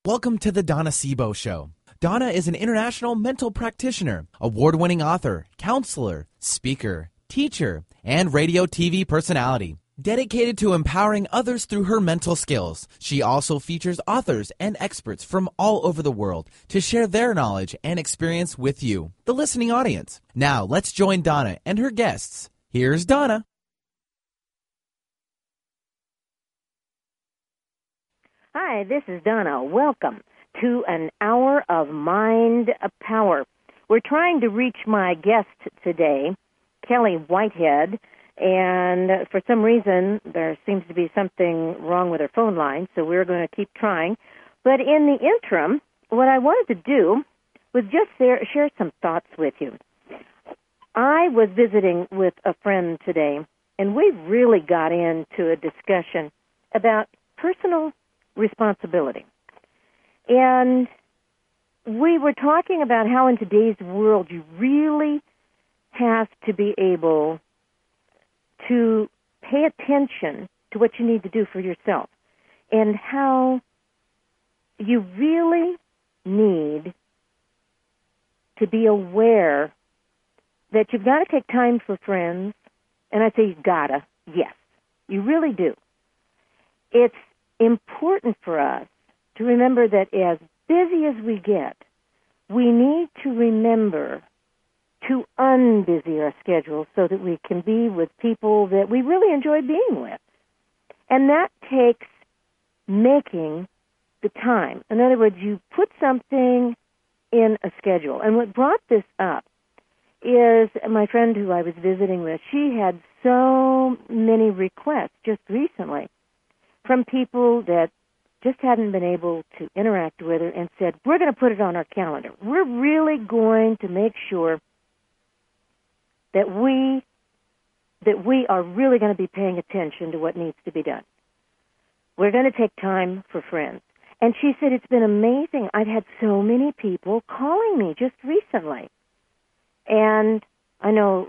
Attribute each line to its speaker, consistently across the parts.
Speaker 1: Welcome to the Donna Sebo Show. Donna is an international mental practitioner, award-winning author, counselor, speaker, teacher, and radio TV personality. Dedicated to empowering others through her mental skills, she also features authors and experts from all over the world to share their knowledge and experience with you, the listening audience. Now, let's join Donna and her guests. Here's Donna.
Speaker 2: Hi, this is Donna. Welcome to an hour of Mind Power. We're trying to reach my guest today, Kelly Whitehead, and for some reason there seems to be something wrong with her phone line, so we're going to keep trying. But in the interim, what I wanted to do was just share some thoughts with you. I was visiting with a friend today, and we really got into a discussion about personal responsibility. And we were talking about how in today's world you really have to be able to pay attention to what you need to do for yourself, and how you really need to be aware that you've got to take time for friends. And I say you've got to. Yes, you really do. It's important for us to remember that as busy as we get, we need to remember to unbusy our schedule so that we can be with people that we really enjoy being with. And that takes making the time. In other words, you put something in a schedule. And what brought this up is my friend who I was visiting with. She had so many requests just recently from people that just hadn't been able to interact with her, and said, we're going to put it on our calendar. We're really going to make sure that we are really going to be paying attention to what needs to be done. We're going to take time for friends. And she said, it's been amazing. I've had so many people calling me just recently. And I know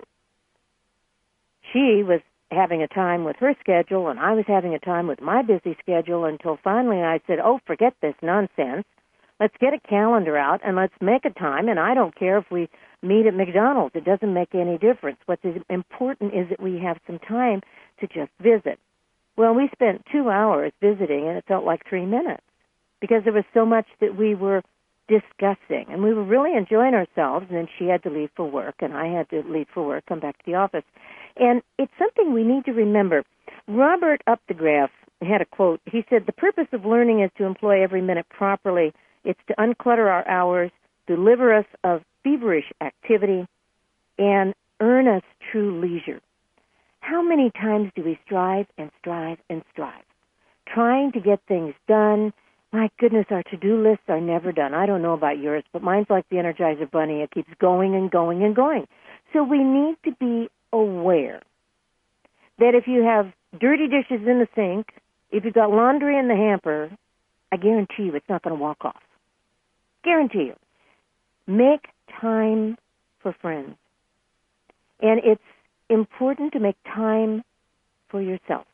Speaker 2: she was having a time with her schedule, and I was having a time with my busy schedule, until finally I said, oh, forget this nonsense. Let's get a calendar out and let's make a time, and I don't care if we meet at McDonald's. It doesn't make any difference. What's important is that we have some time to just visit. Well, we spent 2 hours visiting, and it felt like 3 minutes because there was so much that we were discussing, and we were really enjoying ourselves. And then she had to leave for work, and I had to leave for work, come back to the office. And it's something we need to remember. Robert Updegraff had a quote. He said, the purpose of learning is to employ every minute properly. It's to unclutter our hours, deliver us of feverish activity, and earn us true leisure. How many times do we strive and strive and strive, trying to get things done? My goodness, our to-do lists are never done. I don't know about yours, but mine's like the Energizer Bunny. It keeps going and going and going. So we need to be aware that if you have dirty dishes in the sink, if you've got laundry in the hamper, I guarantee you it's not going to walk off. Guarantee you. Make time for friends. And it's important to make time for yourself.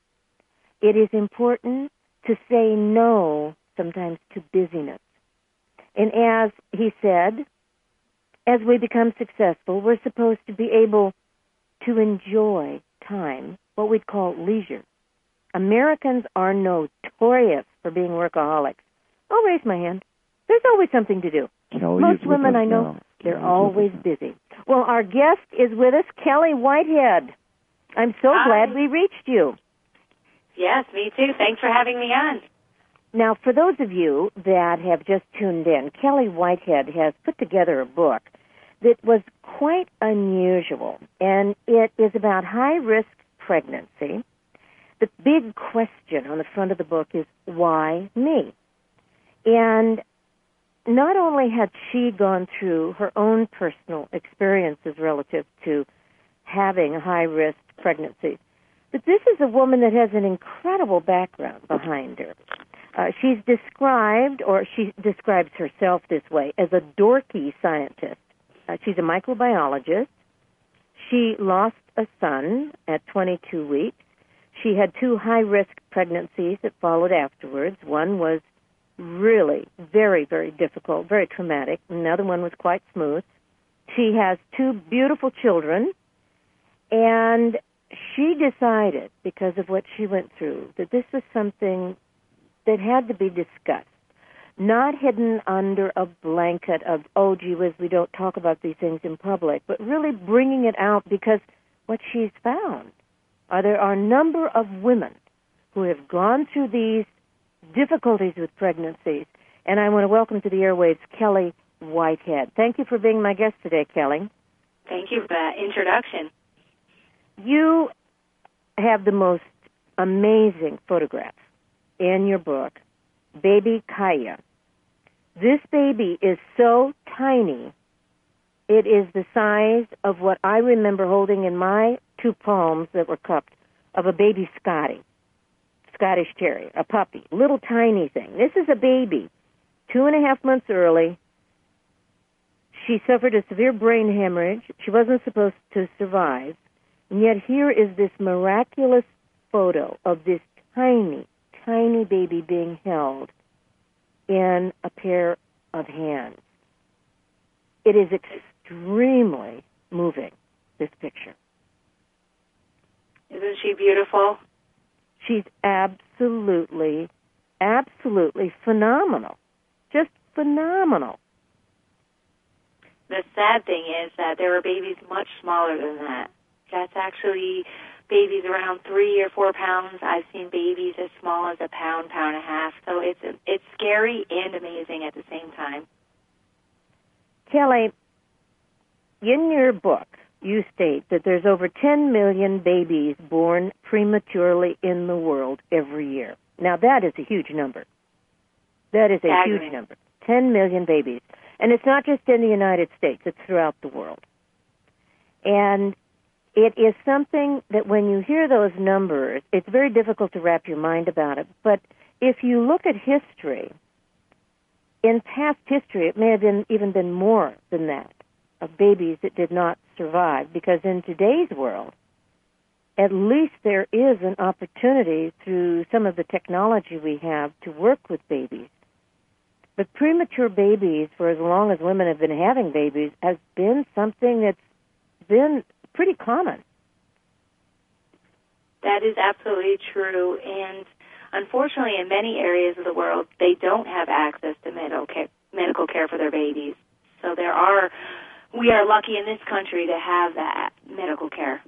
Speaker 2: It is important to say no sometimes to busyness. And as he said, as we become successful, we're supposed to be able to enjoy time, what we'd call leisure. Americans are notorious for being workaholics. I'll raise my hand. There's always something to do. Most women I know, they're always busy. Well, our guest is with us, Kelly Whitehead. I'm so glad we reached you.
Speaker 3: Yes, me too. Thanks for having me on.
Speaker 2: Now, for those of you that have just tuned in, Kelly Whitehead has put together a book that was quite unusual, and it is about high-risk pregnancy. The big question on the front of the book is, why me? And not only had she gone through her own personal experiences relative to having a high-risk pregnancy, but this is a woman that has an incredible background behind her. She describes herself this way, as a dorky scientist. She's a microbiologist. She lost a son at 22 weeks. She had 2 high-risk pregnancies that followed afterwards. One was really very, very difficult, very traumatic. Another one was quite smooth. She has two beautiful children, and she decided, because of what she went through, that this was something that had to be discussed, not hidden under a blanket of, oh, gee whiz, we don't talk about these things in public, but really bringing it out, because what she's found there are a number of women who have gone through these difficulties with pregnancies. And I want to welcome to the airwaves Kelly Whitehead. Thank you for being my guest today, Kelly.
Speaker 3: Thank you for that introduction.
Speaker 2: You have the most amazing photograph in your book, Baby Kaya. This baby is so tiny, it is the size of what I remember holding in my two palms that were cupped of a baby Scottish Terrier, a puppy, little tiny thing. This is a baby, 2.5 months early. She suffered a severe brain hemorrhage. She wasn't supposed to survive. And yet here is this miraculous photo of this tiny, tiny baby being held in a pair of hands. It is extremely moving, this picture.
Speaker 3: Isn't she beautiful?
Speaker 2: She's absolutely, absolutely phenomenal. Just phenomenal.
Speaker 3: The sad thing is that there are babies much smaller than that. That's actually babies around 3 or 4 pounds. I've seen babies as small as a pound, pound and a half. So it's scary and amazing at the same time.
Speaker 2: Kelly, in your book, you state that there's over 10 million babies born prematurely in the world every year. Now, that is a huge number. That is a huge number. 10 million babies. And it's not just in the United States. It's throughout the world. And it is something that when you hear those numbers, it's very difficult to wrap your mind about it. But if you look at history, in past history, it may have even been more than that, of babies that did not survive, because in today's world, at least there is an opportunity through some of the technology we have to work with babies. But premature babies, for as long as women have been having babies, has been something that's been pretty common.
Speaker 3: That is absolutely true, and unfortunately in many areas of the world, they don't have access to medical care for their babies. So we are lucky in this country to have that medical care.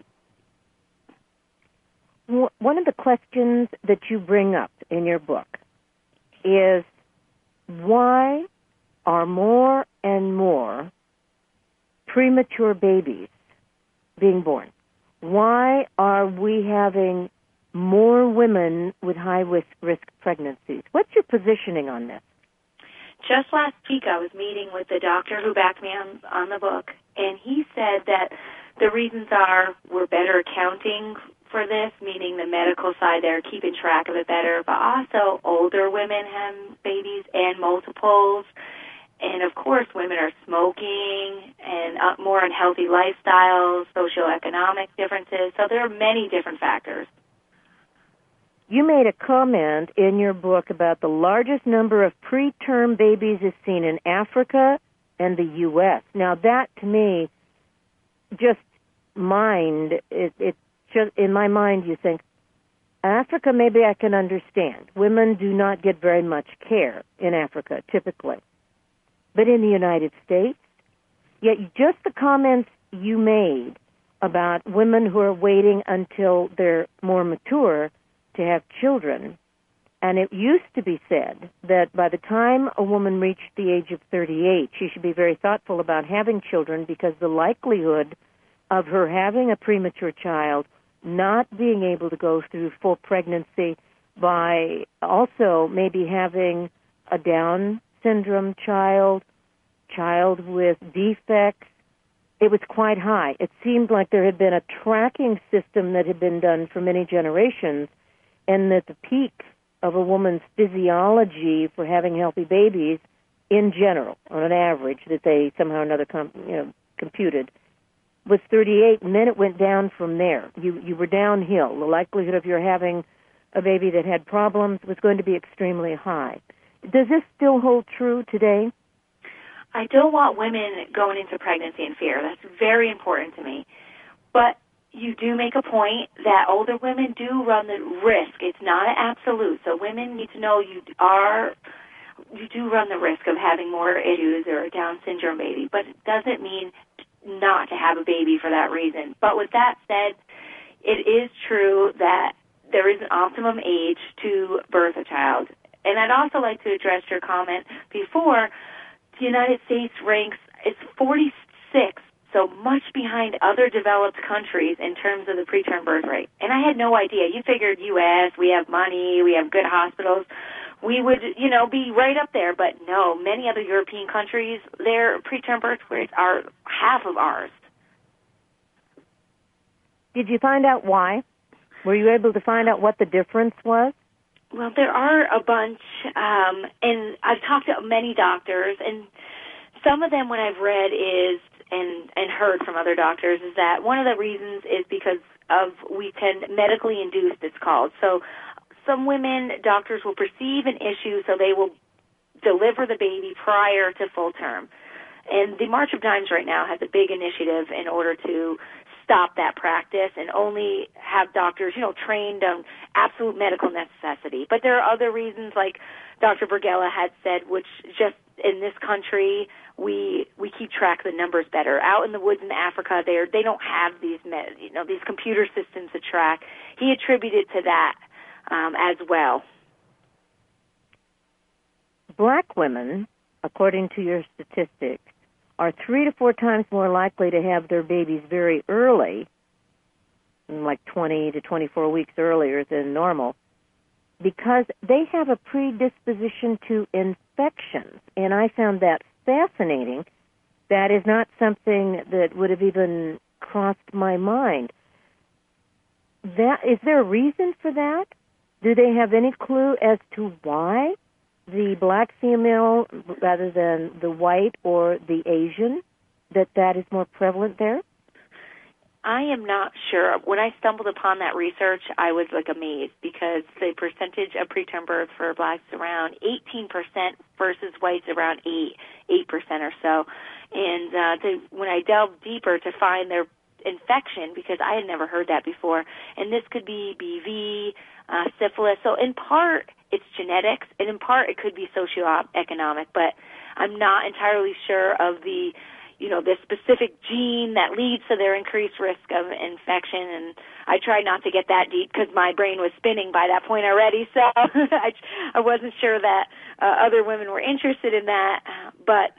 Speaker 2: One of the questions that you bring up in your book is, why are more and more premature babies being born? Why are we having more women with high-risk pregnancies? What's your positioning on this?
Speaker 3: Just last week, I was meeting with the doctor who backed me on the book, and he said that the reasons are we're better accounting for this, meaning the medical side, they're keeping track of it better, but also older women have babies and multiples, and of course women are smoking and more unhealthy lifestyles, socioeconomic differences, so there are many different factors.
Speaker 2: You made a comment in your book about the largest number of preterm babies is seen in Africa and the U.S. Now that, to me, just in my mind, you think, Africa, maybe I can understand. Women do not get very much care in Africa, typically. But in the United States, yet just the comments you made about women who are waiting until they're more mature to have children, and it used to be said that by the time a woman reached the age of 38, she should be very thoughtful about having children, because the likelihood of her having a premature child, not being able to go through full pregnancy, by also maybe having a Down syndrome child with defects, it was quite high. It seemed like there had been a tracking system that had been done for many generations, and that the peak of a woman's physiology for having healthy babies, in general, on an average, that they somehow or another computed, was 38, and then it went down from there. You were downhill. The likelihood of your having a baby that had problems was going to be extremely high. Does this still hold true today?
Speaker 3: I don't want women going into pregnancy in fear. That's very important to me. But you do make a point that older women do run the risk. It's not an absolute. So women need to know you do run the risk of having more issues or a Down syndrome baby, but it doesn't mean not to have a baby for that reason. But with that said, it is true that there is an optimum age to birth a child. And I'd also like to address your comment before. The United States ranks, it's 46th, so much behind other developed countries in terms of the preterm birth rate. And I had no idea. You figured U.S., we have money, we have good hospitals, we would, be right up there. But no, many other European countries, their preterm birth rates are half of ours.
Speaker 2: Did you find out why? Were you able to find out what the difference was?
Speaker 3: Well, there are a bunch, and I've talked to many doctors, and some of them, what I've read is, and heard from other doctors, is that one of the reasons is because of medically induced, it's called. So some women, doctors will perceive an issue, so they will deliver the baby prior to full term. And the March of Dimes right now has a big initiative in order to stop that practice and only have doctors, trained on absolute medical necessity. But there are other reasons, like Dr. Bergella had said, which just in this country, we keep track of the numbers better. Out in the woods in Africa, they don't have these computer systems to track. He attributed to that as well.
Speaker 2: Black women, according to your statistics, are 3 to 4 times more likely to have their babies very early, like 20 to 24 weeks earlier than normal, because they have a predisposition to infections. And I found that fascinating. That is not something that would have even crossed my mind. Is there a reason for that? Do they have any clue as to why the black female rather than the white or the Asian, that is more prevalent there?
Speaker 3: I am not sure. When I stumbled upon that research, I was amazed because the percentage of preterm birth for blacks around 18% versus whites around 8% or so. And when I delved deeper to find their infection, because I had never heard that before, and this could be BV, syphilis. So in part, it's genetics, and in part, it could be socioeconomic, but I'm not entirely sure of the specific gene that leads to their increased risk of infection, and I tried not to get that deep because my brain was spinning by that point already, so I wasn't sure that other women were interested in that, but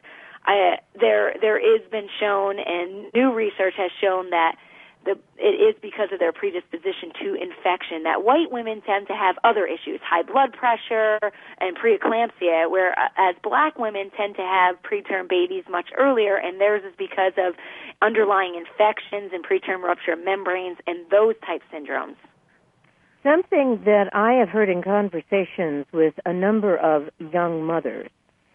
Speaker 3: there is been shown, and new research has shown that it is because of their predisposition to infection that white women tend to have other issues, high blood pressure and preeclampsia, whereas black women tend to have preterm babies much earlier, and theirs is because of underlying infections and preterm rupture of membranes and those type syndromes.
Speaker 2: Something that I have heard in conversations with a number of young mothers,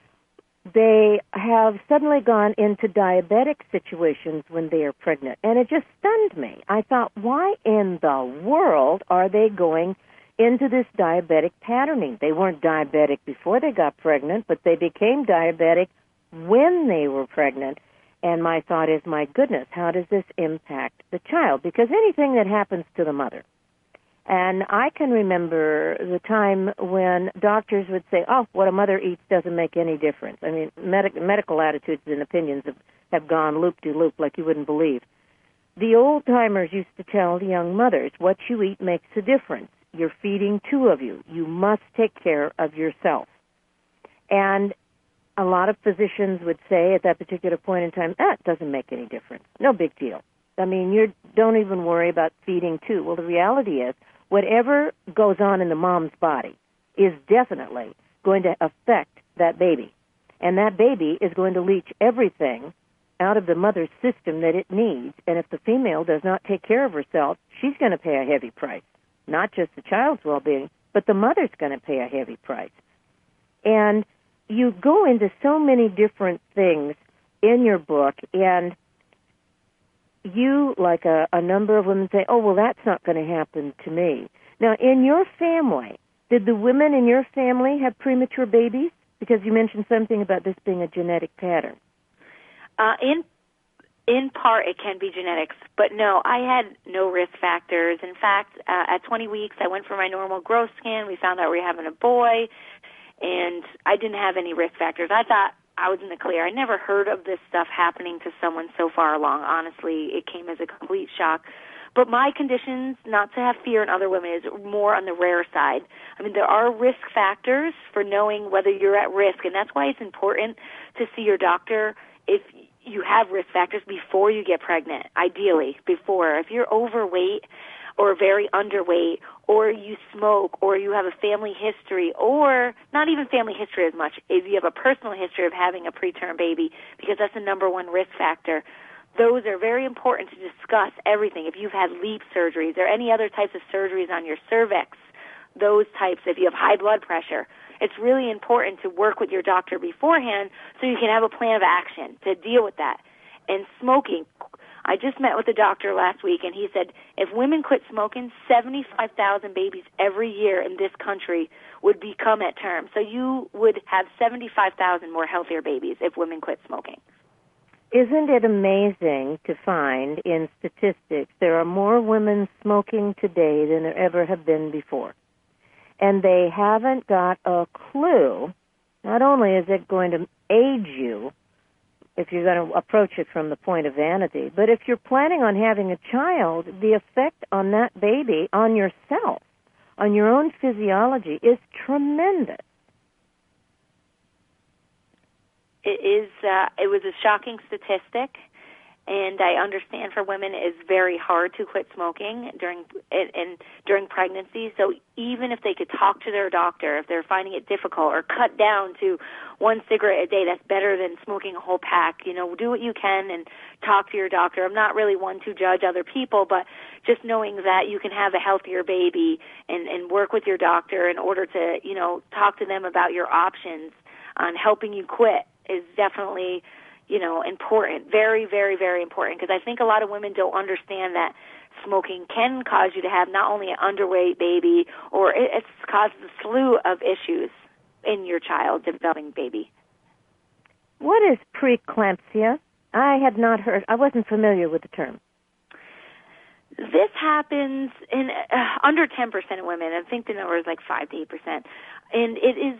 Speaker 2: they have suddenly gone into diabetic situations when they are pregnant, and it just stunned me. I thought, why in the world are they going into this diabetic patterning? They weren't diabetic before they got pregnant, but they became diabetic when they were pregnant. And my thought is, my goodness, how does this impact the child? Because anything that happens to the mother. And I can remember the time when doctors would say, oh, what a mother eats doesn't make any difference. I mean, medical attitudes and opinions have gone loop-de-loop like you wouldn't believe. The old-timers used to tell young mothers, what you eat makes a difference. You're feeding 2 of you. You must take care of yourself. And a lot of physicians would say at that particular point in time, it doesn't make any difference. No big deal. I mean, you don't even worry about feeding 2. Well, the reality is, whatever goes on in the mom's body is definitely going to affect that baby. And that baby is going to leach everything out of the mother's system that it needs. And if the female does not take care of herself, she's going to pay a heavy price. Not just the child's well-being, but the mother's going to pay a heavy price. And you go into so many different things in your book, and you, like a number of women, say, oh, well, that's not going to happen to me. Now, in your family, did the women in your family have premature babies? Because you mentioned something about this being a genetic pattern.
Speaker 3: In part, it can be genetics, but no, I had no risk factors. In fact, at 20 weeks, I went for my normal growth scan. We found out we were having a boy, and I didn't have any risk factors. I thought I was in the clear. I never heard of this stuff happening to someone so far along. Honestly, it came as a complete shock. But my conditions, not to have fear in other women, is more on the rare side. I mean, there are risk factors for knowing whether you're at risk, and that's why it's important to see your doctor if you have risk factors before you get pregnant, ideally, before. If you're overweight or very underweight, or you smoke, or you have a family history, or not even family history as much, if you have a personal history of having a preterm baby, because that's the number one risk factor, those are very important to discuss everything. If you've had LEEP surgeries or any other types of surgeries on your cervix, those types, if you have high blood pressure, it's really important to work with your doctor beforehand so you can have a plan of action to deal with that. And smoking, I just met with a doctor last week, and he said if women quit smoking, 75,000 babies every year in this country would become at term. So you would have 75,000 more healthier babies if women quit smoking.
Speaker 2: Isn't it amazing to find in statistics there are more women smoking today than there ever have been before? And they haven't got a clue. Not only is it going to age you if you're going to approach it from the point of vanity, but if you're planning on having a child, the effect on that baby, on yourself, on your own physiology is tremendous.
Speaker 3: It was a shocking statistic, and I understand for women it's very hard to quit smoking during pregnancy. So even if they could talk to their doctor, if they're finding it difficult, or cut down to one cigarette a day, that's better than smoking a whole pack. You know, do what you can and talk to your doctor. I'm not really one to judge other people, but just knowing that you can have a healthier baby and work with your doctor in order to, you know, talk to them about your options on helping you quit is definitely, you know, important. Very, very, very important, because I think a lot of women don't understand that smoking can cause you to have not only an underweight baby, or it causes a slew of issues in your child, developing baby.
Speaker 2: What is preeclampsia? I had not heard, I wasn't familiar with the term.
Speaker 3: This happens in under 10% of women. I think the number is like 5 to 8%. And it is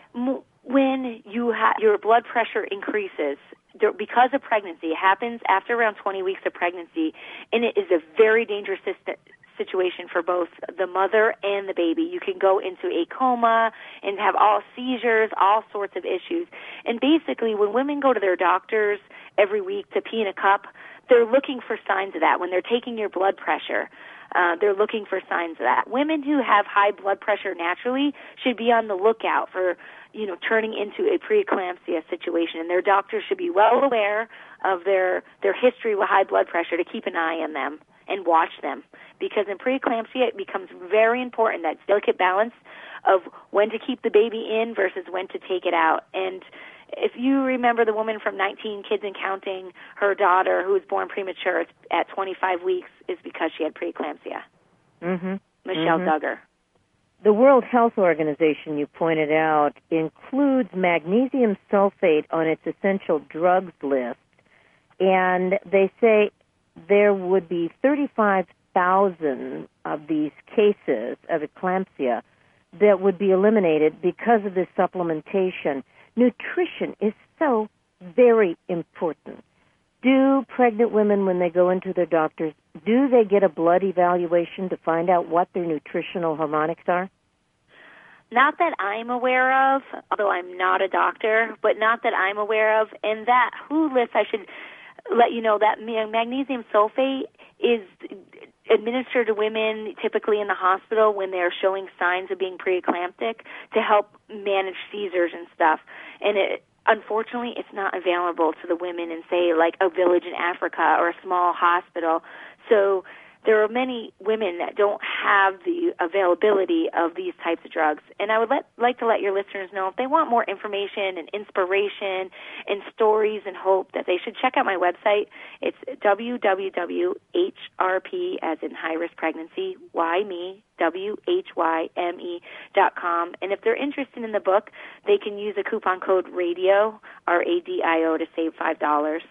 Speaker 3: when your blood pressure increases because of pregnancy. It happens after around 20 weeks of pregnancy, and it is a very dangerous situation for both the mother and the baby. You can go into a coma and have all seizures, all sorts of issues. And basically, when women go to their doctors every week to pee in a cup, they're looking for signs of that. When they're taking your blood pressure, they're looking for signs of that. Women who have high blood pressure naturally should be on the lookout for, you know, turning into a preeclampsia situation, and their doctors should be well aware of their history with high blood pressure to keep an eye on them and watch them. Because in preeclampsia, it becomes very important, that delicate balance of when to keep the baby in versus when to take it out. And if you remember the woman from 19 Kids and Counting, her daughter who was born premature at 25 weeks is because she had preeclampsia.
Speaker 2: Mm-hmm.
Speaker 3: Michelle Duggar.
Speaker 2: The World Health Organization, you pointed out, includes magnesium sulfate on its essential drugs list, and they say there would be 35,000 of these cases of eclampsia that would be eliminated because of this supplementation. Nutrition is so very important. Do pregnant women, when they go into their doctors, do they get a blood evaluation to find out what their nutritional harmonics are?
Speaker 3: Not that I'm aware of, although I'm not a doctor, but not that I'm aware of. And that WHO list, I should let you know that magnesium sulfate is administered to women typically in the hospital when they're showing signs of being preeclamptic to help manage seizures and stuff. And unfortunately, it's not available to the women in, say, like a village in Africa or a small hospital. So there are many women that don't have the availability of these types of drugs. And I would like to let your listeners know, if they want more information and inspiration and stories and hope, that they should check out my website. It's www.hrp, as in high-risk pregnancy, WHYME.com. And if they're interested in the book, they can use a coupon code RADIO, RADIO, to save $5.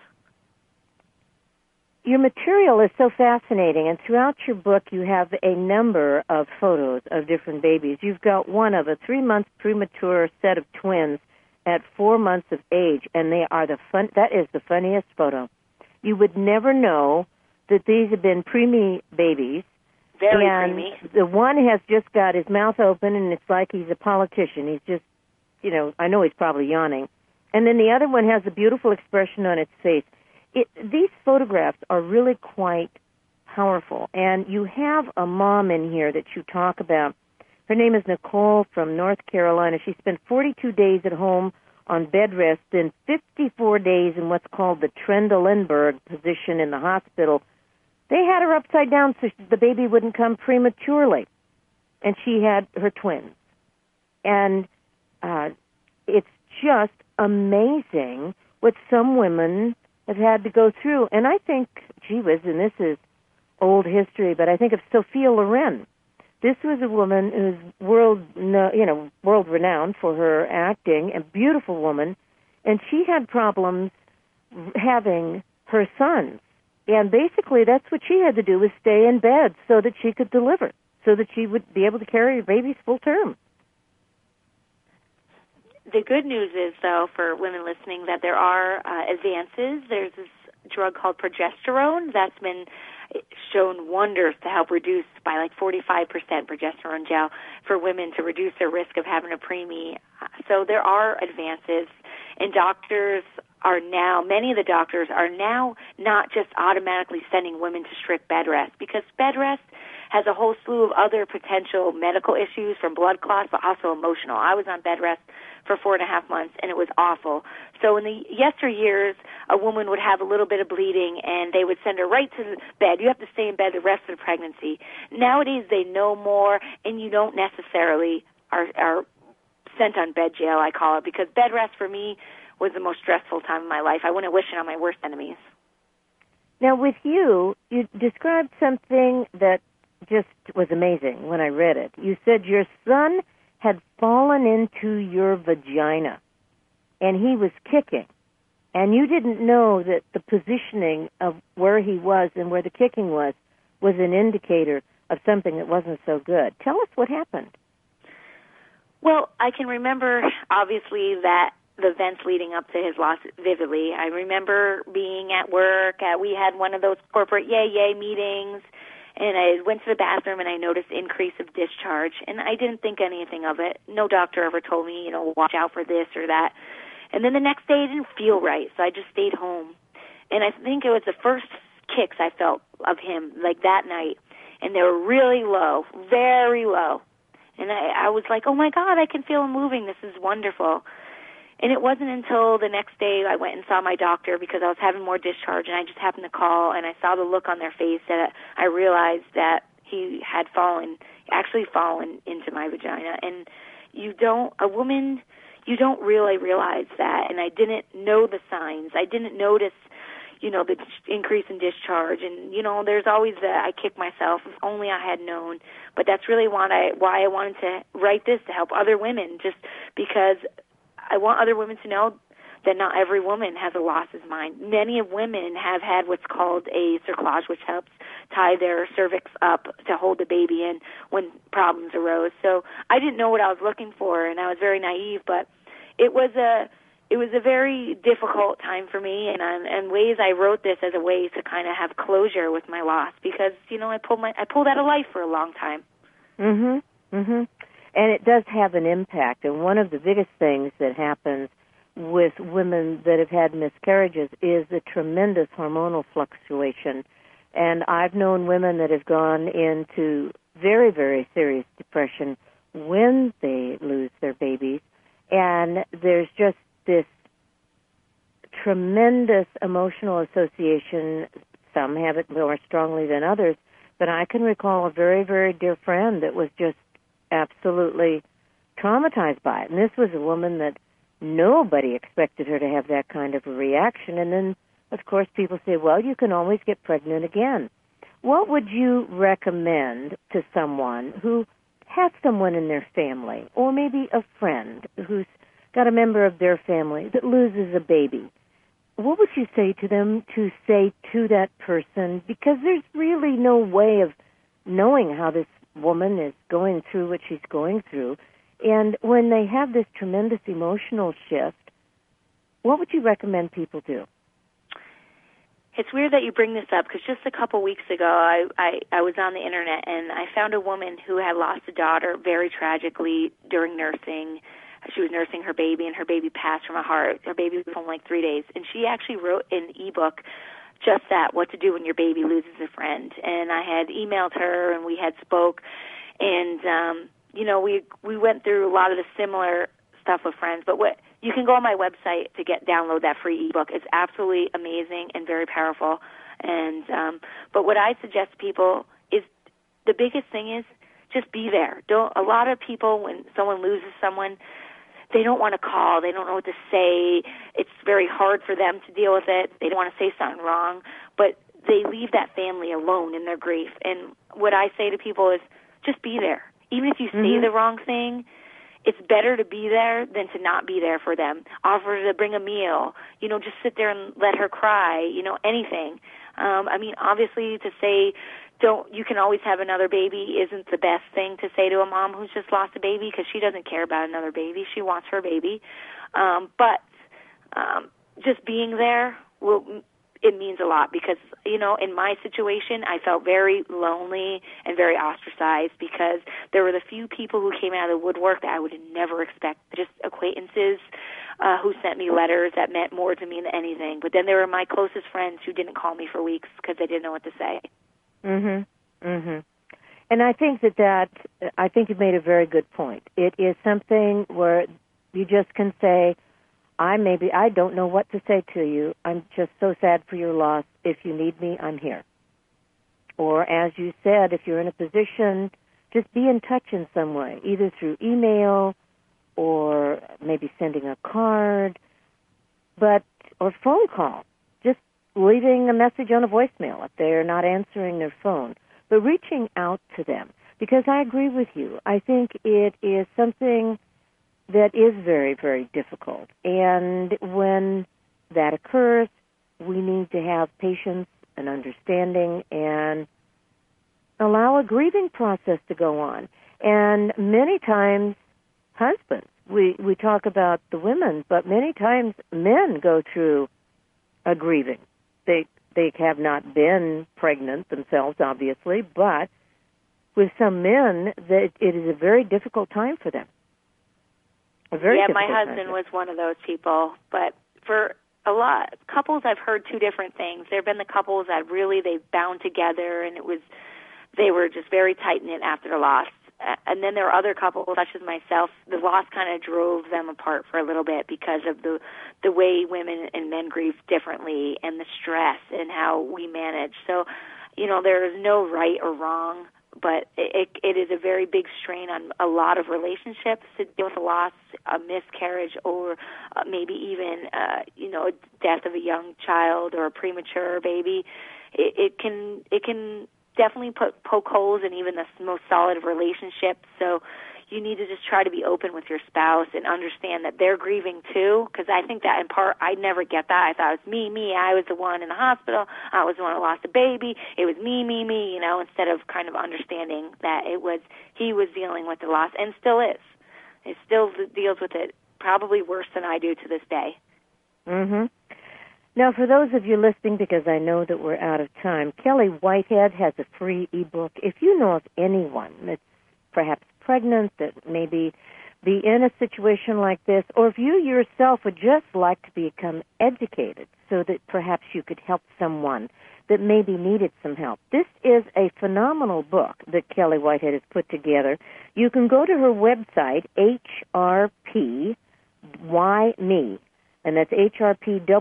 Speaker 2: Your material is so fascinating, and throughout your book you have a number of photos of different babies. You've got one of a 3-month premature set of twins at 4 months of age, and they are that is the funniest photo. You would never know that these have been preemie babies.
Speaker 3: Very
Speaker 2: and
Speaker 3: preemie.
Speaker 2: The one has just got his mouth open, and it's like he's a politician. He's just, I know he's probably yawning. And then the other one has a beautiful expression on its face. These photographs are really quite powerful, and you have a mom in here that you talk about. Her name is Nicole from North Carolina. She spent 42 days at home on bed rest and 54 days in what's called the Trendelenburg position in the hospital. They had her upside down so the baby wouldn't come prematurely, and she had her twins. And it's just amazing what some women have had to go through. And I think, gee whiz, and this is old history, but I think of Sophia Loren. This was a woman who's world-renowned for her acting, a beautiful woman, and she had problems having her sons. And basically that's what she had to do, was stay in bed so that she could deliver, so that she would be able to carry her babies full term.
Speaker 3: The good news is, though, for women listening, that there are advances. There's this drug called progesterone that's been shown wonders to help reduce by like 45% progesterone gel for women to reduce their risk of having a preemie. So there are advances, and many of the doctors are now not just automatically sending women to strict bed rest, because bed rest has a whole slew of other potential medical issues, from blood clots, but also emotional. I was on bed rest for 4.5 months, and it was awful. So in the yesteryears, a woman would have a little bit of bleeding, and they would send her right to the bed. You have to stay in bed the rest of the pregnancy. Nowadays, they know more, and you don't necessarily are sent on bed jail, I call it, because bed rest for me was the most stressful time of my life. I wouldn't wish it on my worst enemies.
Speaker 2: Now, with you described something that just was amazing when I read it. You said your son had fallen into your vagina, and he was kicking, and you didn't know that the positioning of where he was and where the kicking was an indicator of something that wasn't so good. Tell us what happened.
Speaker 3: Well, I can remember, obviously, that the events leading up to his loss vividly. I remember being at work. We had one of those corporate yay meetings, and I went to the bathroom, and I noticed increase of discharge, and I didn't think anything of it. No doctor ever told me, watch out for this or that. And then the next day, I didn't feel right, so I just stayed home. And I think it was the first kicks I felt of him, like that night, and they were really low, very low. And I was like, oh, my God, I can feel him moving. This is wonderful. And it wasn't until the next day I went and saw my doctor, because I was having more discharge, and I just happened to call, and I saw the look on their face that I realized that he had actually fallen into my vagina. And you don't really realize that. And I didn't know the signs. I didn't notice, the increase in discharge. And, there's always I kick myself. If only I had known. But that's really why I wanted to write this, to help other women, just because I want other women to know that not every woman has a loss of mind. Many of women have had what's called a cerclage, which helps tie their cervix up to hold the baby in when problems arose. So I didn't know what I was looking for, and I was very naive, but it was a very difficult time for me, and in ways I wrote this as a way to kind of have closure with my loss, because I pulled out of life for a long time.
Speaker 2: Mhm. Mhm. And it does have an impact. And one of the biggest things that happens with women that have had miscarriages is the tremendous hormonal fluctuation. And I've known women that have gone into very, very serious depression when they lose their babies. And there's just this tremendous emotional association. Some have it more strongly than others, But I can recall a very, very dear friend that was just absolutely traumatized by it. And this was a woman that nobody expected her to have that kind of a reaction. And then, of course, people say, well, you can always get pregnant again. What would you recommend to someone who has someone in their family, or maybe a friend who's got a member of their family that loses a baby? What would you say to them to say to that person? Because there's really no way of knowing how this woman is going through what she's going through. And when they have this tremendous emotional shift, what would you recommend people do?
Speaker 3: It's weird that you bring this up, because just a couple weeks ago I was on the Internet and I found a woman who had lost a daughter very tragically during nursing. She was nursing her baby, and her baby passed from a heart. Her baby was home like 3 days. And she actually wrote an ebook, just that, what to do when your baby loses a friend. And I had emailed her, and we had spoke. And, we went through a lot of the similar stuff with friends. But you can go on my website to download that free ebook. It's absolutely amazing and very powerful. And but what I suggest to people is, the biggest thing is just be there. A lot of people, when someone loses someone, they don't want to call. They don't know what to say. It's very hard for them to deal with it. They don't want to say something wrong, but they leave that family alone in their grief. And what I say to people is, just be there. Even if you say the wrong thing, it's better to be there than to not be there for them. Offer to bring a meal. Just sit there and let her cry. Anything. Obviously, to say, you can always have another baby isn't the best thing to say to a mom who's just lost a baby, because she doesn't care about another baby. She wants her baby. But just being there, it means a lot, because, in my situation, I felt very lonely and very ostracized, because there were the few people who came out of the woodwork that I would never expect, just acquaintances who sent me letters that meant more to me than anything. But then there were my closest friends who didn't call me for weeks because they didn't know what to say.
Speaker 2: And I think I think you've made a very good point. It is something where you just can say, I don't know what to say to you. I'm just so sad for your loss. If you need me, I'm here. Or, as you said, if you're in a position, just be in touch in some way, either through email or maybe sending a card, or phone call. Just leaving a message on a voicemail if they're not answering their phone, but reaching out to them. Because I agree with you. I think it is something that is very, very difficult. And when that occurs, we need to have patience and understanding and allow a grieving process to go on. And many times, husbands, we talk about the women, but many times men go through a grieving. They have not been pregnant themselves, obviously, but with some men, it is a very difficult time for them.
Speaker 3: My husband was one of those people. But for a lot couples, I've heard two different things. There have been the couples that really they bound together, and they were just very tight-knit after the loss. And then there are other couples, such as myself, the loss kind of drove them apart for a little bit because of the way women and men grieve differently, and the stress and how we manage. So, there is no right or wrong, but it is a very big strain on a lot of relationships to deal with a loss, a miscarriage, or maybe even a death of a young child or a premature baby. It can definitely poke holes in even the most solid of relationships. So you need to just try to be open with your spouse and understand that they're grieving too, because I think that in part, I never get that. I thought it was me. I was the one in the hospital. I was the one who lost a baby. It was me, instead of kind of understanding that he was dealing with the loss, and still is. It still deals with it probably worse than I do to this day.
Speaker 2: Now, for those of you listening, because I know that we're out of time, Kelly Whitehead has a free ebook. If you know of anyone that's perhaps pregnant, that maybe be in a situation like this, or if you yourself would just like to become educated so that perhaps you could help someone that maybe needed some help. This is a phenomenal book that Kelly Whitehead has put together. You can go to her website, HRPWhyme, and that's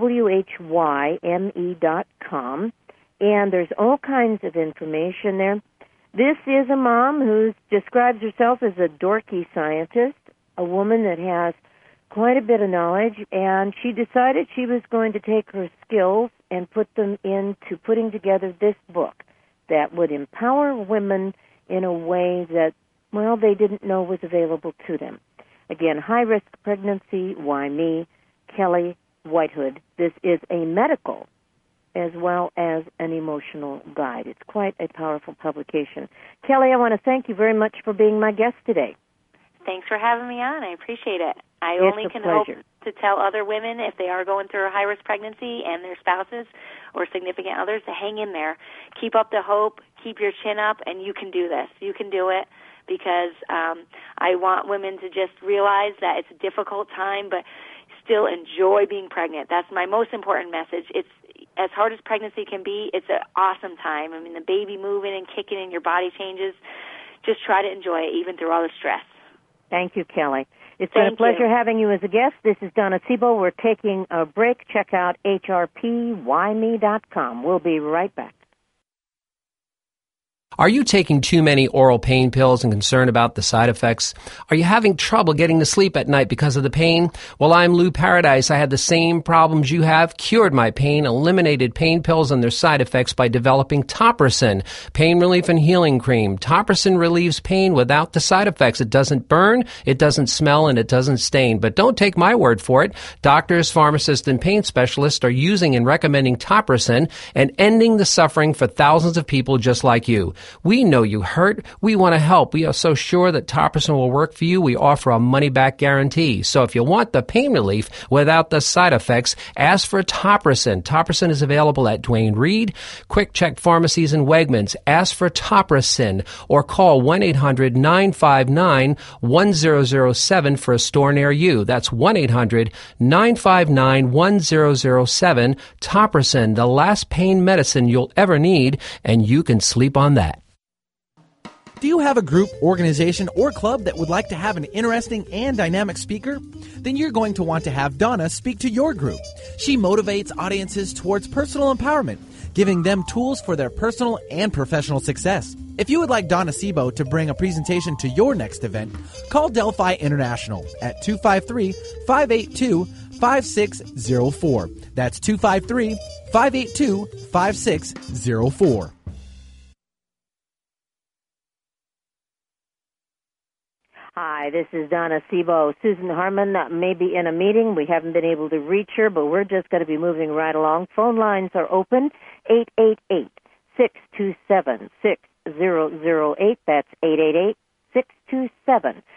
Speaker 2: HRPWHYME.com, and there's all kinds of information there. This is a mom who describes herself as a dorky scientist, a woman that has quite a bit of knowledge, and she decided she was going to take her skills and put them into putting together this book that would empower women in a way that, well, they didn't know was available to them. Again, High-Risk Pregnancy, Why Me? Kelly Whitehood. This is a medical as well as an emotional guide. It's quite a powerful publication. Kelly, I want to thank you very much for being my guest today.
Speaker 3: Thanks for having me on. I appreciate it. I
Speaker 2: It's
Speaker 3: only
Speaker 2: a
Speaker 3: can
Speaker 2: pleasure.
Speaker 3: hope to tell other women if they are going through a high-risk pregnancy and their spouses or significant others to hang in there. Keep up the hope, keep your chin up, and you can do this. You can do it, because I want women to just realize that it's a difficult time, but still enjoy being pregnant. That's my most important message. It's as hard as pregnancy can be, it's an awesome time. I mean, the baby moving and kicking and your body changes. Just try to enjoy it, even through all the stress.
Speaker 2: Thank you, Kelly. It's been a pleasure having you as a guest. This is Donna Sebo. We're taking a break. Check out hrpwhyme.com. We'll be right back.
Speaker 4: Are you taking too many oral pain pills and concerned about the side effects? Are you having trouble getting to sleep at night because of the pain? Well, I'm Lou Paradise. I had the same problems you have, cured my pain, eliminated pain pills and their side effects by developing Topricin, pain relief and healing cream. Topricin relieves pain without the side effects. It doesn't burn, it doesn't smell, and it doesn't stain. But don't take my word for it. Doctors, pharmacists, and pain specialists are using and recommending Topricin and ending the suffering for thousands of people just like you. We know you hurt. We want to help. We are so sure that Topricin will work for you. We offer a money-back guarantee. So if you want the pain relief without the side effects, ask for Topricin. Topricin is available at Duane Reade, Quick Check Pharmacies, and Wegmans. Ask for Topricin or call 1-800-959-1007 for a store near you. That's 1-800-959-1007. Topricin, the last pain medicine you'll ever need, and you can sleep on that.
Speaker 1: Do you have a group, organization, or club that would like to have an interesting and dynamic speaker? Then you're going to want to have Donna speak to your group. She motivates audiences towards personal empowerment, giving them tools for their personal and professional success. If you would like Donna Sebo to bring a presentation to your next event, call Delphi International at 253-582-5604. That's 253-582-5604.
Speaker 2: Hi, this is Donna Sebo. Susan Harmon may be in a meeting. We haven't been able to reach her, but we're just going to be moving right along. Phone lines are open, 888-627-6008. That's 888-627-6008.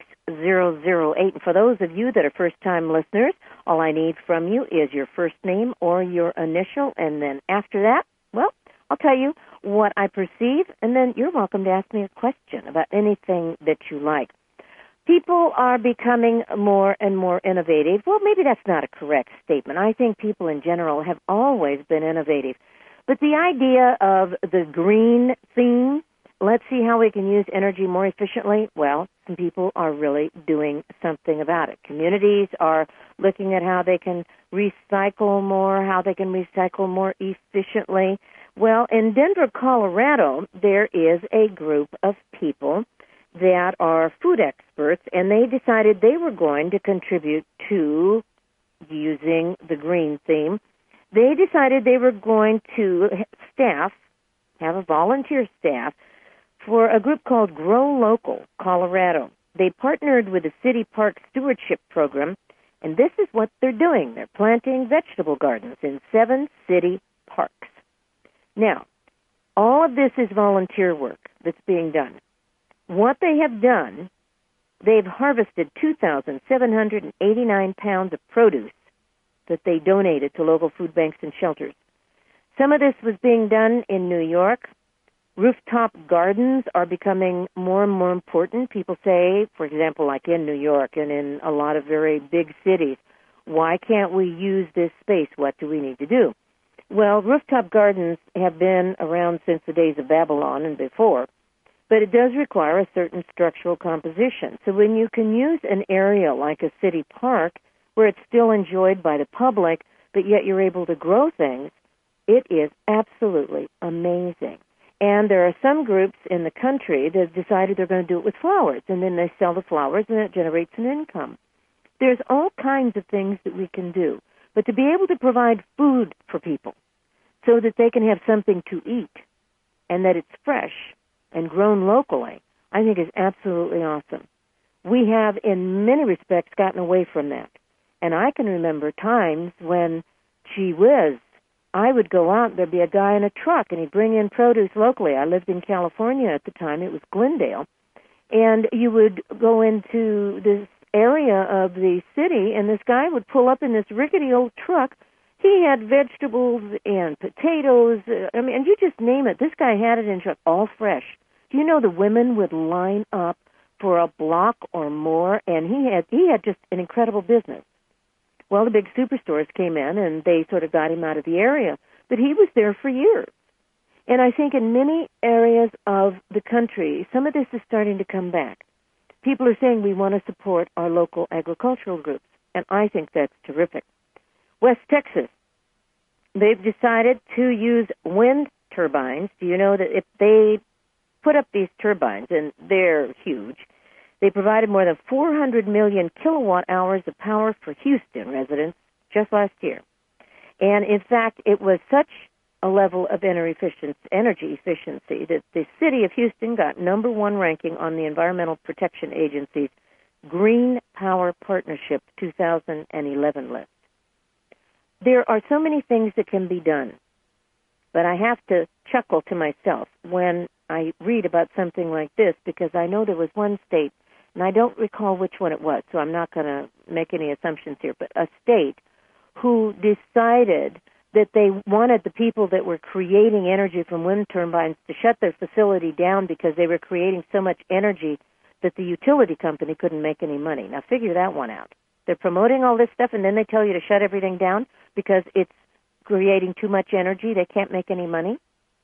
Speaker 2: And for those of you that are first-time listeners, all I need from you is your first name or your initial, and then after that, well, I'll tell you what I perceive, and then you're welcome to ask me a question about anything that you like. People are becoming more and more innovative. Well, maybe that's not a correct statement. I think people in general have always been innovative. But the idea of the green theme, let's see how we can use energy more efficiently, well, some people are really doing something about it. Communities are looking at how they can recycle more, how they can recycle more efficiently. Well, in Denver, Colorado, there is a group of people that are food experts, and they decided they were going to contribute to using the green theme. They decided they were going to have a volunteer staff for a group called Grow Local Colorado. They partnered with the City Park Stewardship Program, and this is what they're doing. They're planting vegetable gardens in 7 city parks. Now, all of this is volunteer work that's being done. What they have done, they've harvested 2,789 pounds of produce that they donated to local food banks and shelters. Some of this was being done in New York. Rooftop gardens are becoming more and more important. People say, for example, like in New York and in a lot of very big cities, why can't we use this space? What do we need to do? Well, rooftop gardens have been around since the days of Babylon and before, but it does require a certain structural composition. So when you can use an area like a city park where it's still enjoyed by the public, but yet you're able to grow things, it is absolutely amazing. And there are some groups in the country that have decided they're going to do it with flowers, and then they sell the flowers, and it generates an income. There's all kinds of things that we can do. But to be able to provide food for people so that they can have something to eat and that it's fresh and grown locally, I think is absolutely awesome. We have, in many respects, gotten away from that. And I can remember times when, gee whiz, I would go out, there'd be a guy in a truck, and he'd bring in produce locally. I lived in California at the time. It was Glendale. And you would go into this area of the city, and this guy would pull up in this rickety old truck. He had vegetables and potatoes. And you just name it. This guy had it in truck, all fresh. Do you know the women would line up for a block or more, and he had just an incredible business. Well, the big superstores came in, and they sort of got him out of the area. But he was there for years. And I think in many areas of the country, some of this is starting to come back. People are saying we want to support our local agricultural groups, and I think that's terrific. West Texas, they've decided to use wind turbines. Do you know that if they put up these turbines, and they're huge, they provided more than 400 million kilowatt hours of power for Houston residents just last year. And in fact, it was such a level of energy efficiency that the city of Houston got number one ranking on the Environmental Protection Agency's Green Power Partnership 2011 list. There are so many things that can be done, but I have to chuckle to myself when I read about something like this, because I know there was one state, and I don't recall which one it was, so I'm not going to make any assumptions here, but a state who decided that they wanted the people that were creating energy from wind turbines to shut their facility down because they were creating so much energy that the utility company couldn't make any money. Now figure that one out. They're promoting all this stuff, and then they tell you to shut everything down because it's creating too much energy. They can't make any money.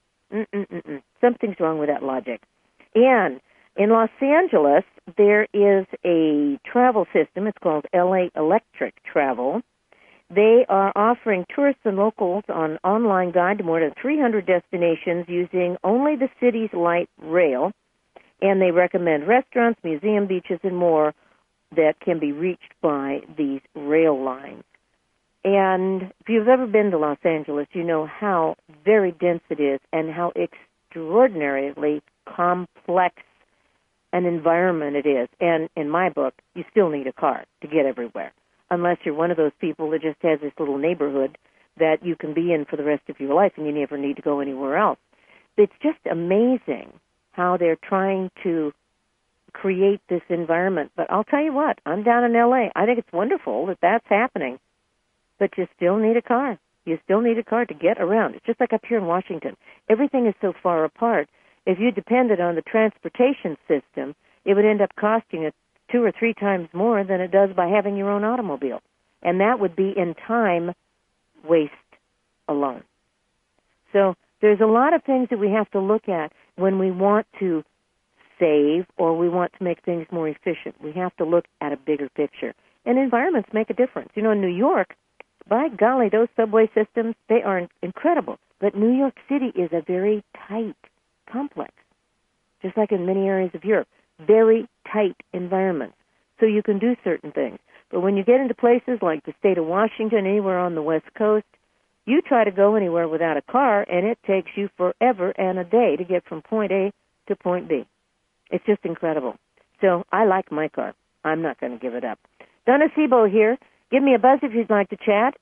Speaker 2: Something's wrong with that logic. And in Los Angeles, there is a travel system. It's called LA Electric Travel. They are offering tourists and locals an online guide to more than 300 destinations using only the city's light rail, and they recommend restaurants, museum, beaches, and more that can be reached by these rail lines. And if you've ever been to Los Angeles, you know how very dense it is and how extraordinarily complex an environment it is. And in my book, you still need a car to get everywhere, unless you're one of those people that just has this little neighborhood that you can be in for the rest of your life and you never need to go anywhere else. It's just amazing how they're trying to create this environment. But I'll tell you what, I'm down in L.A. I think it's wonderful that that's happening. But you still need a car. You still need a car to get around. It's just like up here in Washington. Everything is so far apart. If you depended on the transportation system, it would end up costing you 2 or 3 times more than it does by having your own automobile. And that would be in time waste alone. So there's a lot of things that we have to look at when we want to save or we want to make things more efficient. We have to look at a bigger picture. And environments make a difference. You know, in New York, by golly, those subway systems, they are incredible. But New York City is a very tight complex, just like in many areas of Europe. Very tight environments. So you can do certain things. But when you get into places like the state of Washington, anywhere on the West Coast, you try to go anywhere without a car, and it takes you forever and a day to get from point A to point B. It's just incredible. So I like my car. I'm not going to give it up. Donna Sebo here. Give me a buzz if you'd like to chat,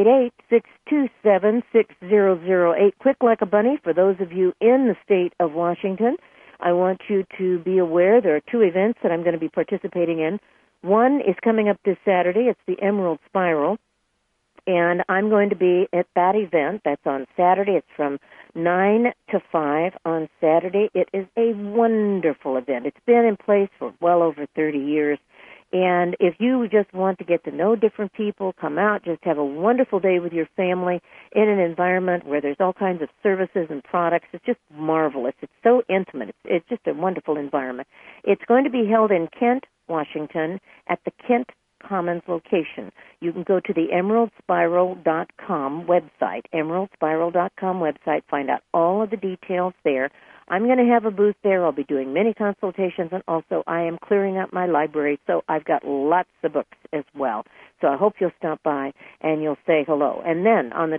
Speaker 2: 888-627-6008. Quick like a bunny for those of you in the state of Washington. I want you to be aware there are 2 events that I'm going to be participating in. One is coming up this Saturday. It's the Emerald Spiral. And I'm going to be at that event. That's on Saturday. It's from 9 to 5 on Saturday. It is a wonderful event. It's been in place for well over 30 years. And if you just want to get to know different people, come out, just have a wonderful day with your family in an environment where there's all kinds of services and products. It's just marvelous. It's so intimate. It's just a wonderful environment. It's going to be held in Kent, Washington, at the Kent Commons location. You can go to the emeraldspiral.com website, emeraldspiral.com website, find out all of the details there. I'm going to have a booth there. I'll be doing many consultations, and also I am clearing out my library, so I've got lots of books as well. So I hope you'll stop by and you'll say hello. And then on the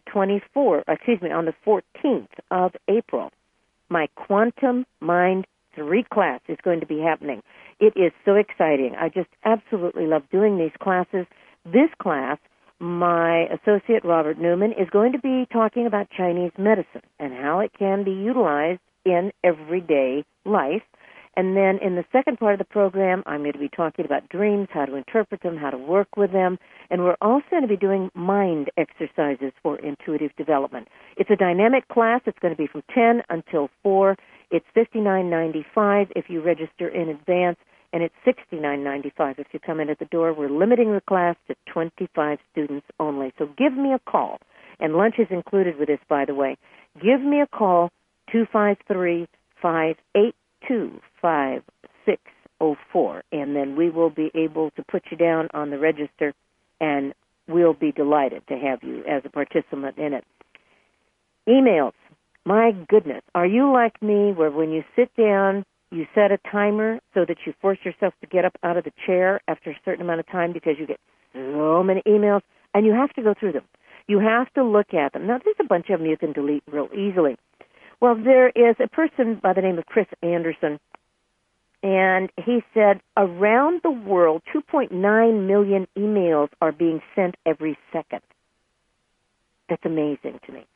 Speaker 2: 14th of April, my Quantum Mind 3 class is going to be happening. It is so exciting. I just absolutely love doing these classes. This class, my associate Robert Newman is going to be talking about Chinese medicine and how it can be utilized in everyday life. And then in the second part of the program, I'm going to be talking about dreams, how to interpret them, how to work with them, and we're also going to be doing mind exercises for intuitive development. It's a dynamic class. It's going to be from 10 until 4. It's $59.95 if you register in advance, and it's $69.95 if you come in at the door. We're limiting the class to 25 students only. So give me a call, and lunch is included with this, by the way. Give me a call, 253-582-5604, and then we will be able to put you down on the register, and we'll be delighted to have you as a participant in it. Emails. My goodness, are you like me where when you sit down, you set a timer so that you force yourself to get up out of the chair after a certain amount of time because you get so many emails, and you have to go through them. You have to look at them. Now, there's a bunch of them you can delete real easily. Well, there is a person by the name of Chris Anderson, and he said around the world, 2.9 million emails are being sent every second. That's amazing to me.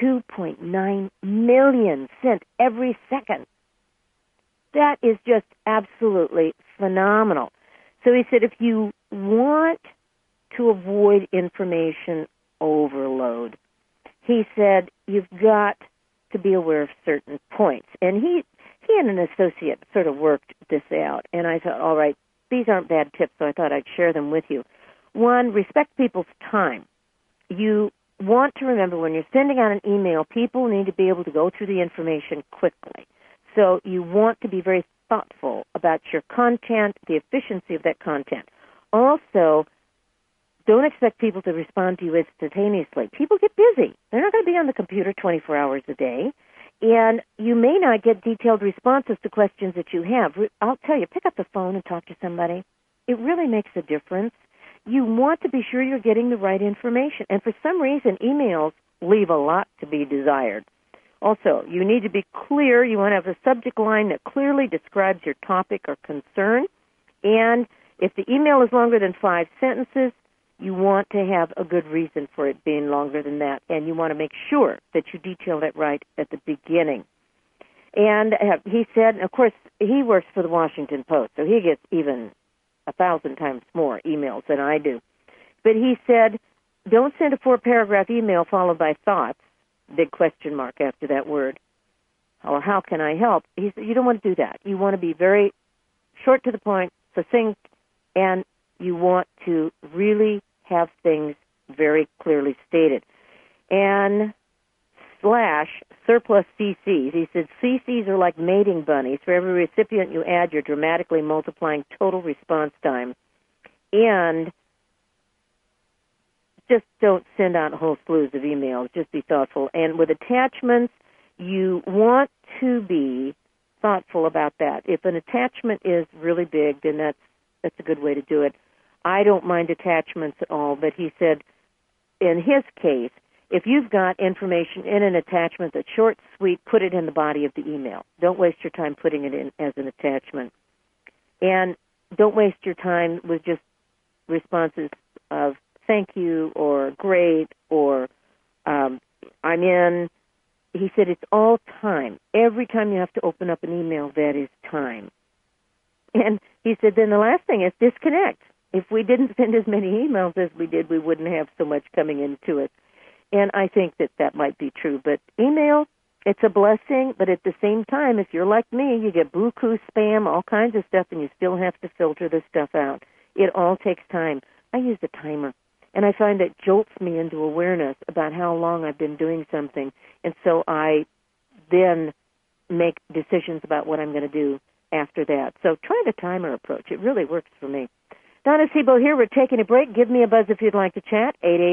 Speaker 2: 2.9 million sent every second. That is just absolutely phenomenal. So he said if you want to avoid information overload, he said you've got to be aware of certain points. And he and an associate sort of worked this out, and I thought, all right, these aren't bad tips, so I thought I'd share them with you. One, respect people's time. You want to remember when you're sending out an email, people need to be able to go through the information quickly. So you want to be very thoughtful about your content, the efficiency of that content. Also, don't expect people to respond to you instantaneously. People get busy. They're not going to be on the computer 24 hours a day. And you may not get detailed responses to questions that you have. I'll tell you, pick up the phone and talk to somebody. It really makes a difference. You want to be sure you're getting the right information. And for some reason, emails leave a lot to be desired. Also, you need to be clear. You want to have a subject line that clearly describes your topic or concern. And if the email is longer than 5 sentences, you want to have a good reason for it being longer than that. And you want to make sure that you detail it right at the beginning. And he said, of course, he works for the Washington Post, so he gets even 1,000 times more emails than I do. But he said, don't send a 4-paragraph email followed by thoughts, big question mark after that word, or how can I help? He said, you don't want to do that. You want to be very short to the point, succinct, and you want to really have things very clearly stated. And /surplus CCs. He said, CCs are like mating bunnies. For every recipient you add, you're dramatically multiplying total response time. And just don't send out whole slews of emails. Just be thoughtful. And with attachments, you want to be thoughtful about that. If an attachment is really big, then that's a good way to do it. I don't mind attachments at all, but he said, in his case, if you've got information in an attachment that's short, sweet, put it in the body of the email. Don't waste your time putting it in as an attachment. And don't waste your time with just responses of thank you or great or I'm in. He said it's all time. Every time you have to open up an email, that is time. And he said then the last thing is disconnect. If we didn't send as many emails as we did, we wouldn't have so much coming into it. And I think that might be true. But email, it's a blessing, but at the same time, if you're like me, you get buku spam, all kinds of stuff, and you still have to filter this stuff out. It all takes time. I use a timer, and I find it jolts me into awareness about how long I've been doing something, and so I then make decisions about what I'm going to do after that. So try the timer approach. It really works for me. Donna Sebo here. We're taking a break. Give me a buzz if you'd like to chat.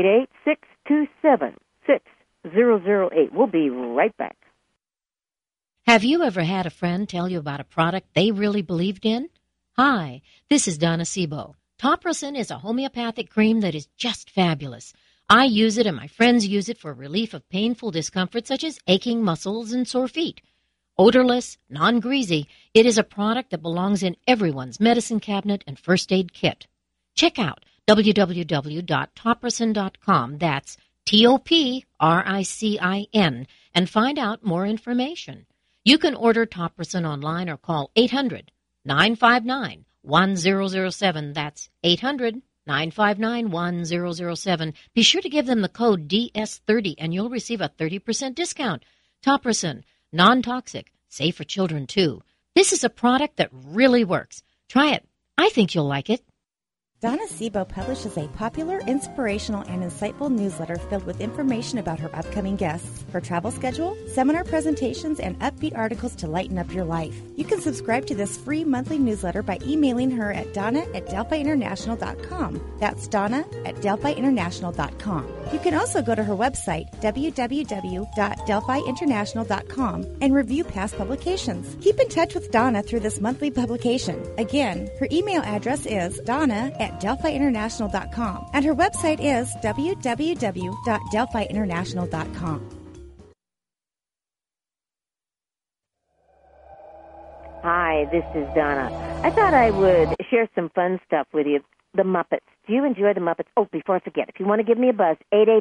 Speaker 2: 888-627-6008. We'll be right back.
Speaker 5: Have you ever had a friend tell you about a product they really believed in? Hi, this is Donna Sebo. Topricin is a homeopathic cream that is just fabulous. I use it and my friends use it for relief of painful discomfort such as aching muscles and sore feet. Odorless, non-greasy, it is a product that belongs in everyone's medicine cabinet and first aid kit. Check out www.topricin.com, that's TOPRICIN, and find out more information. You can order Topricin online or call 800-959-1007, that's 800-959-1007. Be sure to give them the code DS30 and you'll receive a 30% discount. Topricin, non-toxic, safe for children too. This is a product that really works. Try it. I think you'll like it.
Speaker 6: Donna Sebo publishes a popular, inspirational, and insightful newsletter filled with information about her upcoming guests, her travel schedule, seminar presentations, and upbeat articles to lighten up your life. You can subscribe to this free monthly newsletter by emailing her at donna@delphiinternational.com. That's donna@delphiinternational.com. You can also go to her website, www.delphiinternational.com, and review past publications. Keep in touch with Donna through this monthly publication. Again, her email address is donna@delphiinternational.com, and her website is www.delphiinternational.com.
Speaker 2: Hi, this is Donna. I thought I would share some fun stuff with you. The Muppets. Do you enjoy the Muppets? Oh, before I forget, if you want to give me a buzz,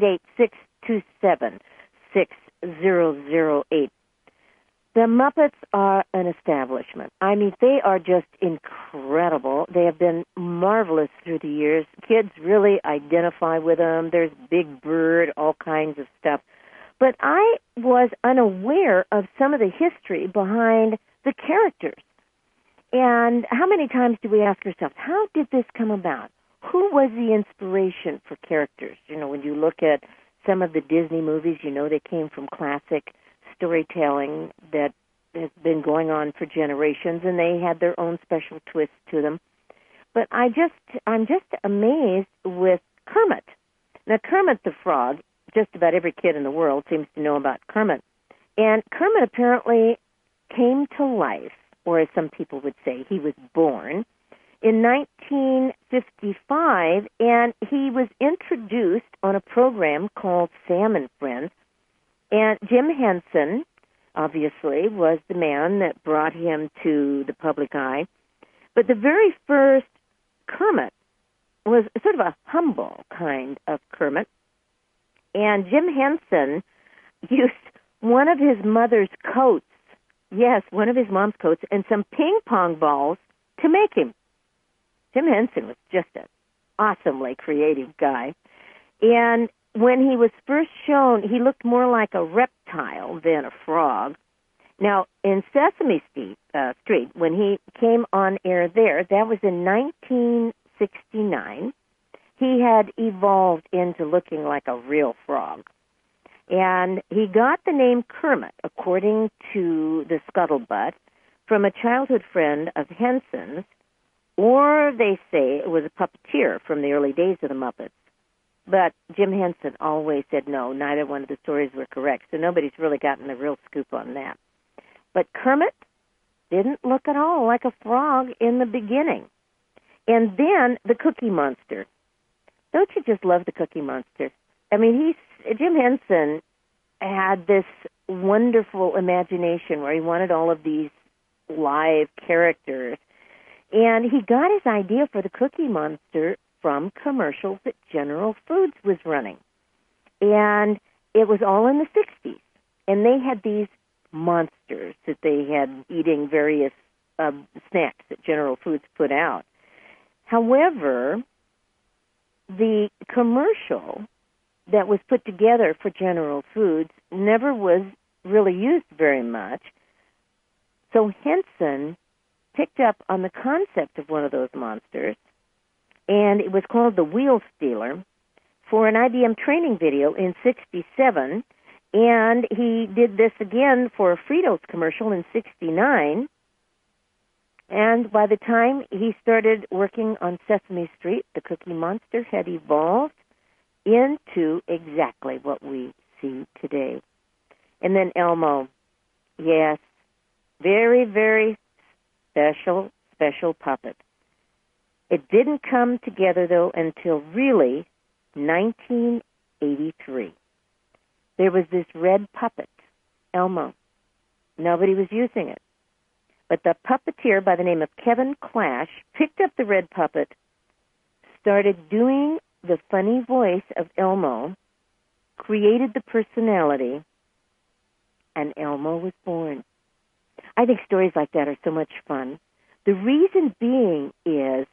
Speaker 2: 888-627-6008. The Muppets are an establishment. I mean, they are just incredible. They have been marvelous through the years. Kids really identify with them. There's Big Bird, all kinds of stuff. But I was unaware of some of the history behind the characters. And how many times do we ask ourselves, how did this come about? Who was the inspiration for characters? You know, when you look at some of the Disney movies, you know they came from classic storytelling that has been going on for generations, and they had their own special twist to them. But I'm just amazed with Kermit. Now, Kermit the Frog, just about every kid in the world seems to know about Kermit. And Kermit apparently came to life, or as some people would say, he was born, in 1955, and he was introduced on a program called Sam and Friends. And Jim Henson, obviously, was the man that brought him to the public eye. But the very first Kermit was sort of a humble kind of Kermit. And Jim Henson used one of his mother's coats, yes, one of his mom's coats, and some ping pong balls to make him. Jim Henson was just an awesomely creative guy. And when he was first shown, he looked more like a reptile than a frog. Now, in Sesame Street, when he came on air there, that was in 1969, he had evolved into looking like a real frog. And he got the name Kermit, according to the scuttlebutt, from a childhood friend of Henson's, or they say it was a puppeteer from the early days of the Muppets. But Jim Henson always said no, neither one of the stories were correct, so nobody's really gotten the real scoop on that. But Kermit didn't look at all like a frog in the beginning. And then the Cookie Monster. Don't you just love the Cookie Monster? I mean, Jim Henson had this wonderful imagination where he wanted all of these live characters. And he got his idea for the Cookie Monster from commercials that General Foods was running. And it was all in the 60s. And they had these monsters that they had eating various snacks that General Foods put out. However, the commercial that was put together for General Foods never was really used very much. So Henson picked up on the concept of one of those monsters, and it was called the Wheel Stealer, for an IBM training video in 1967, and he did this again for a Fritos commercial in 1969, And by the time he started working on Sesame Street, the Cookie Monster had evolved into exactly what we see today. And then Elmo, yes, very, very special puppet. It didn't come together, though, until really 1983. There was this red puppet, Elmo. Nobody was using it. But the puppeteer by the name of Kevin Clash picked up the red puppet, started doing the funny voice of Elmo, created the personality, and Elmo was born. I think stories like that are so much fun. The reason being is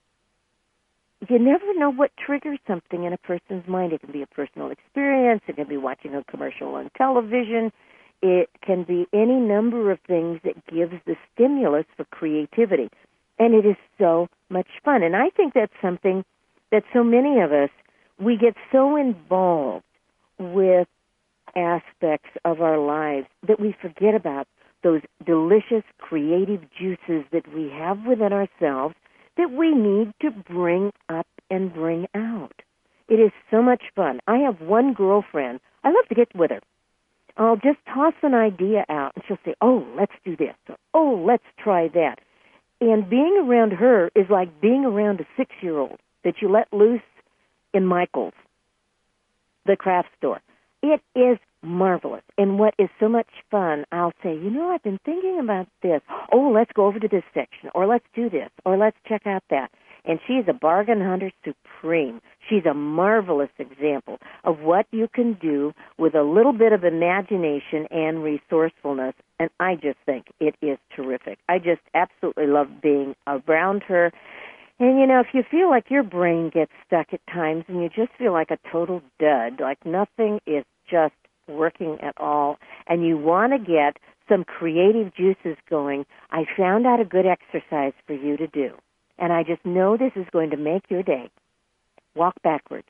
Speaker 2: you never know what triggers something in a person's mind. It can be a personal experience. It can be watching a commercial on television. It can be any number of things that gives the stimulus for creativity. And it is so much fun. And I think that's something that so many of us, we get so involved with aspects of our lives that we forget about those delicious creative juices that we have within ourselves that we need to bring up and bring out. It is so much fun. I have one girlfriend. I love to get with her. I'll just toss an idea out, and she'll say, oh, let's do this, or oh, let's try that. And being around her is like being around a 6-year-old that you let loose in Michael's, the craft store. It is marvelous. And what is so much fun, I'll say, I've been thinking about this. Oh, let's go over to this section, or let's do this, or let's check out that. And she's a bargain hunter supreme. She's a marvelous example of what you can do with a little bit of imagination and resourcefulness, and I just think it is terrific. I just absolutely love being around her. And, if you feel like your brain gets stuck at times and you just feel like a total dud, like nothing is just working at all, and you want to get some creative juices going, I found out a good exercise for you to do. And I just know this is going to make your day. Walk backwards.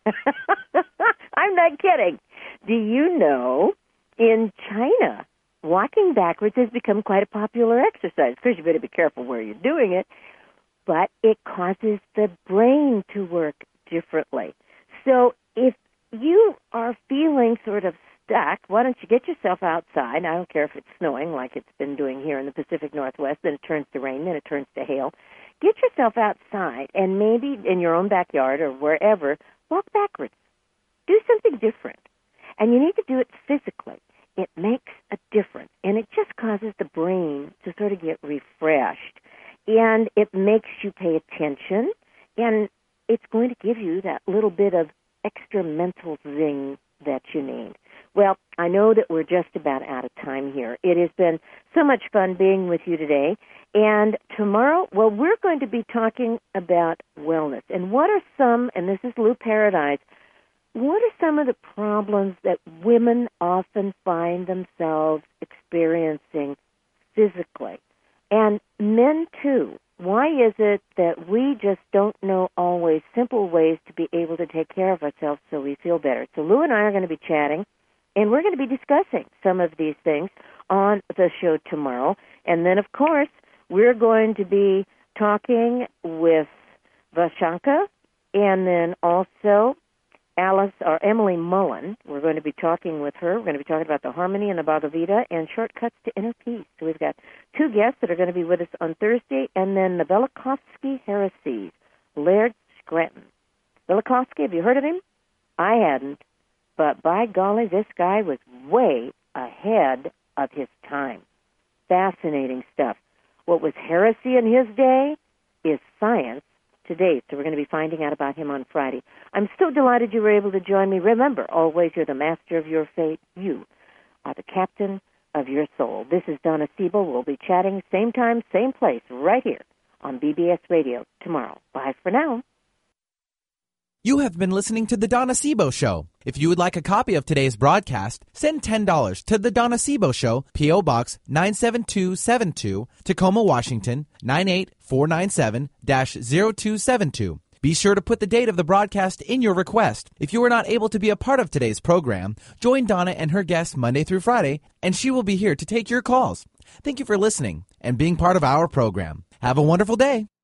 Speaker 2: I'm not kidding. Do you know, in China, walking backwards has become quite a popular exercise. Of course, you better be careful where you're doing it, but it causes the brain to work differently. So if you are feeling sort of stuck, why don't you get yourself outside? I don't care if it's snowing like it's been doing here in the Pacific Northwest, then it turns to rain, then it turns to hail. Get yourself outside and maybe in your own backyard or wherever, walk backwards. Do something different. And you need to do it physically. It makes a difference. And it just causes the brain to sort of get refreshed. And it makes you pay attention. And it's going to give you that little bit of extra mental zing that you need. Well, I know that we're just about out of time here. It has been so much fun being with you today. And tomorrow, well, we're going to be talking about wellness. And what are some, and this is Lou Paradise, what are some of the problems that women often find themselves experiencing physically? And men, too. Why is it that we just don't know always simple ways to be able to take care of ourselves so we feel better? So Lou and I are going to be chatting, and we're going to be discussing some of these things on the show tomorrow. And then, of course, we're going to be talking with Vashanka, and then also Alice or Emily Mullen. We're going to be talking with her. We're going to be talking about the harmony and the Bhagavad Gita and shortcuts to inner peace. So we've got two guests that are going to be with us on Thursday, and then the Velikovsky Heresies, Laird Scranton. Velikovsky, have you heard of him? I hadn't, but by golly, this guy was way ahead of his time. Fascinating stuff. What was heresy in his day is science today. So we're going to be finding out about him on Friday. I'm so delighted you were able to join me. Remember, always you're the master of your fate. You are the captain of your soul. This is Donna Siebel. We'll be chatting same time, same place, right here on BBS Radio tomorrow. Bye for now.
Speaker 1: You have been listening to The Donna Siebel Show. If you would like a copy of today's broadcast, send $10 to The Donna Siebel Show, P.O. Box 97272, Tacoma, Washington, 98497-0272. Be sure to put the date of the broadcast in your request. If you were not able to be a part of today's program, join Donna and her guests Monday through Friday, and she will be here to take your calls. Thank you for listening, and being part of our program. Have a wonderful day.